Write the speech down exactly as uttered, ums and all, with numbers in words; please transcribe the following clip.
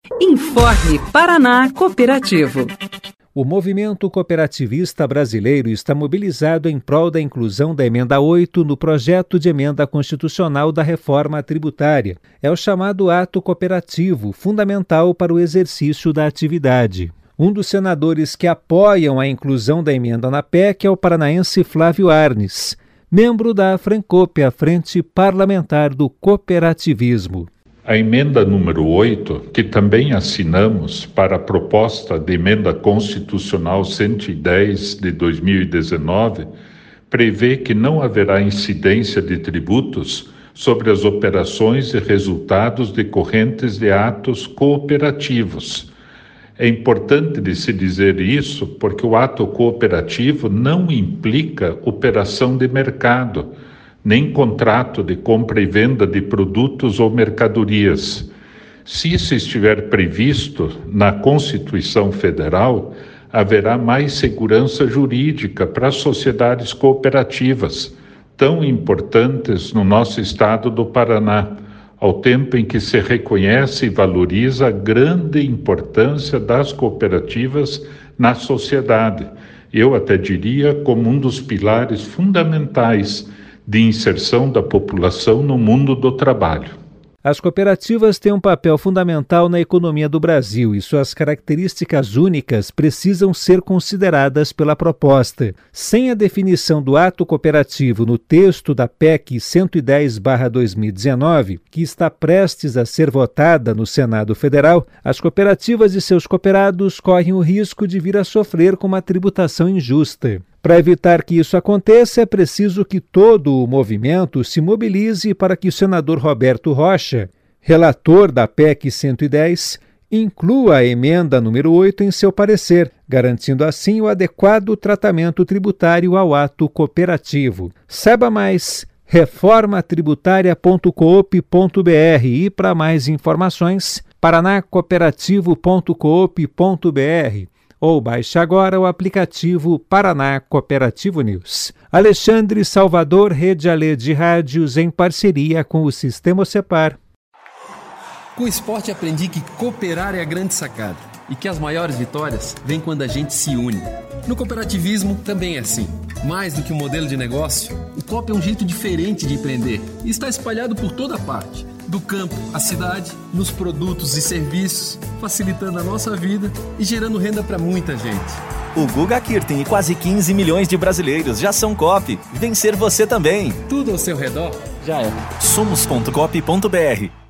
Informe Paraná Cooperativo. O movimento cooperativista brasileiro está mobilizado em prol da inclusão da Emenda oito no projeto de emenda constitucional da reforma tributária. É o chamado ato cooperativo, fundamental para o exercício da atividade. Um dos senadores que apoiam a inclusão da emenda na P E C é o paranaense Flávio Arnes, membro da Francope, a Frente Parlamentar do Cooperativismo. A emenda número oito, que também assinamos para a proposta de emenda constitucional cento e dez de dois mil e dezenove, prevê que não haverá incidência de tributos sobre as operações e resultados decorrentes de atos cooperativos. É importante de se dizer isso porque o ato cooperativo não implica operação de mercado, nem contrato de compra e venda de produtos ou mercadorias. Se isso estiver previsto na Constituição Federal, haverá mais segurança jurídica para as sociedades cooperativas, tão importantes no nosso estado do Paraná, ao tempo em que se reconhece e valoriza a grande importância das cooperativas na sociedade. Eu até diria como um dos pilares fundamentais de inserção da população no mundo do trabalho. As cooperativas têm um papel fundamental na economia do Brasil e suas características únicas precisam ser consideradas pela proposta. Sem a definição do ato cooperativo no texto da P E C cento e dez barra dois mil e dezenove, que está prestes a ser votada no Senado Federal, as cooperativas e seus cooperados correm o risco de vir a sofrer com uma tributação injusta. Para evitar que isso aconteça, é preciso que todo o movimento se mobilize para que o senador Roberto Rocha, relator da P E C cento e dez, inclua a emenda número oito em seu parecer, garantindo assim o adequado tratamento tributário ao ato cooperativo. Saiba mais, reforma tributária ponto coop ponto br e para mais informações, paraná cooperativo ponto coop ponto br. Ou baixe agora o aplicativo Paraná Cooperativo News. Alexandre Salvador, Rede Alê de Rádios, em parceria com o Sistema Ocepar. Com o esporte aprendi que cooperar é a grande sacada e que as maiores vitórias vêm quando a gente se une. No cooperativismo também é assim. Mais do que um modelo de negócio, o coop é um jeito diferente de empreender e está espalhado por toda parte. Do campo à cidade, nos produtos e serviços, facilitando a nossa vida e gerando renda para muita gente. O Guga Kirten e quase quinze milhões de brasileiros já são coop. Vencer você também. Tudo ao seu redor já é. somos ponto coop ponto br